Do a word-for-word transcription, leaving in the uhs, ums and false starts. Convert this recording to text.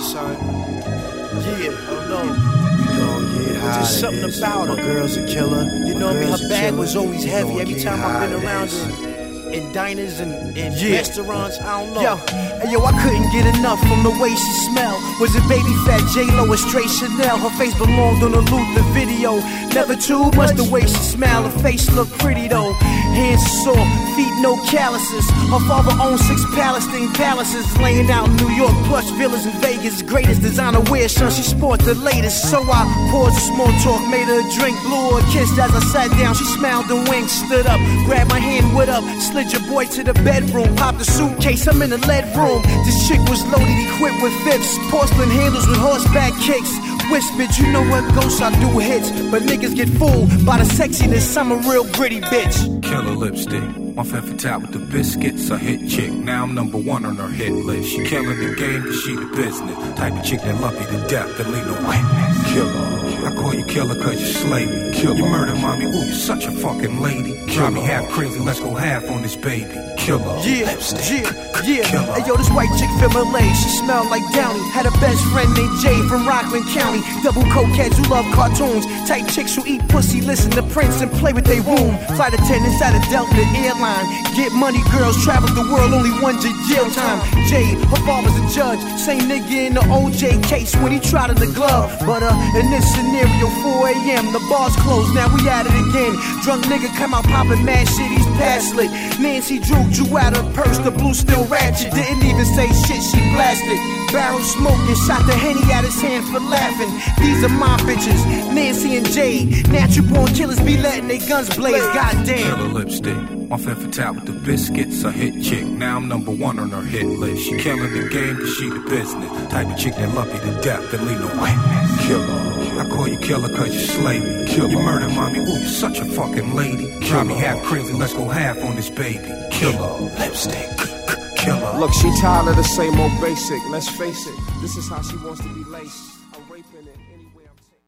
son. Yeah, I don't know. We gon' get high. Just something about her. My girl's a killer. You know what I mean? Her bag was always heavy. Every time I've been around her. In diners and, and yeah. restaurants, I don't know. Yo, hey, yo, I couldn't get enough from the way she smelled. Was it baby fat J-Lo or straight Chanel? Her face belonged on a Luther video. Never too much the way she smelled. Her face looked pretty though. Hands sore, feet no calluses. Her father owned six Palestine palaces, laying out in New York, plush villas in Vegas. Greatest designer wear, son, she sports the latest. So I paused a small talk, made her a drink, blew her a kiss. As I sat down, she smiled and winked, stood up, grabbed my hand, what up, slid your boy to the bedroom, popped the suitcase, I'm in the lead room. This chick was loaded, equipped with fips, porcelain handles with horseback kicks. Whispered, you know what, ghosts, I do hits, but niggas get fooled by the sexiness, I'm a real gritty bitch. Killer lipstick, my femme fatale with the biscuits, a hit chick, now I'm number one on her hit list. She killing the game cause she the business, type of chick that love you to death, that leave no witness. Killer. I call you killer cause you slay me. Killer. You murder mommy, ooh, you're such a fucking lady. Drive me half crazy, let's go half on this baby. Killer. Yeah, lipstick. yeah, yeah. Killer. Hey yo, this white chick from L A, she smelled like Downey. Had a best friend named Jay from Rockland County. Double cokeheads who love cartoons. Type chicks who eat pussy, listen to Prince and play with their womb. Flight attendants at a Delta airline. Get money girls, travel the world, only one J jail time. Jay, her father's a judge. Same nigga in the O J case when he tried in the glove. But uh, in this scenario, four a.m., the bar's closed, now we at it again. Drunk nigga come out popping mad shit, he's past lit. Nancy Drew drew out her purse, the blue still ratchet. Didn't even say shit, she blasted. Barrel smoking, shot the Henny out his hand for laughing. These are my bitches, Nancy and Jade. Natural born killers be letting their guns blaze, goddamn. Killer lipstick, my femme fatale with the biscuits, a hit chick, now I'm number one on her hit list. She killing the game cause she the business, type of chick that love you to death, that leave no witness. Killer. I call you killer cause you slay me. Killer. You murder mommy, ooh, you're such a fucking lady. Drive me half crazy, let's go half on this baby. Killer. Lipstick. Killer. Look, she tired of the same old basic. Let's face it, this is how she wants to be laced.